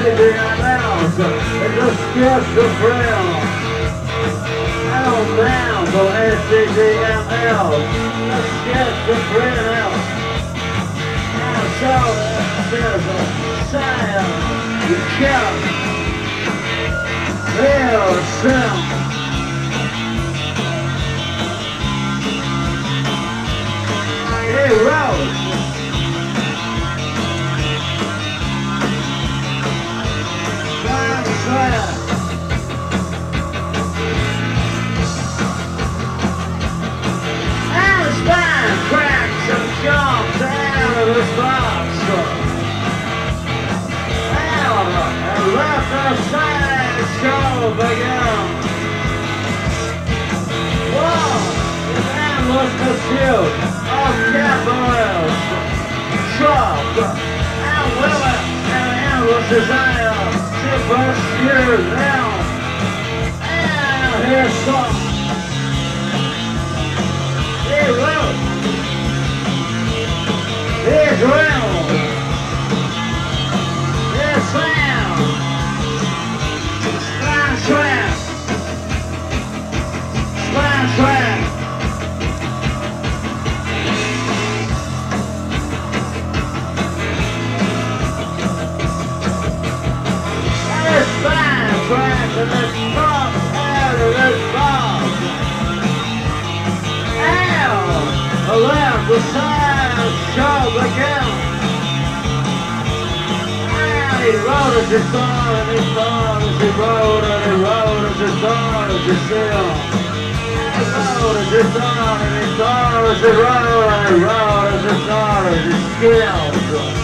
SCDMLs, it's a schizophrenia. L down for SCDMLs, a schizophrenia. Now so there's a sign you can't feel sound. Hey, Rose. And the spine cracks and jumps out of the box. And left our side show began. Whoa, the endless pursuit of capitals, Trump, and women, and endless desire to pursue them. And here's some. Here's real. Here's real. Here's Sam. Spine trap. Spine trap. And let's pop out of this box. And left the side show again. And he wrote us his song and he thought as he wrote and he wrote us his song as he still. He wrote us his song and he thought as he wrote and he wrote us his song as he skilled.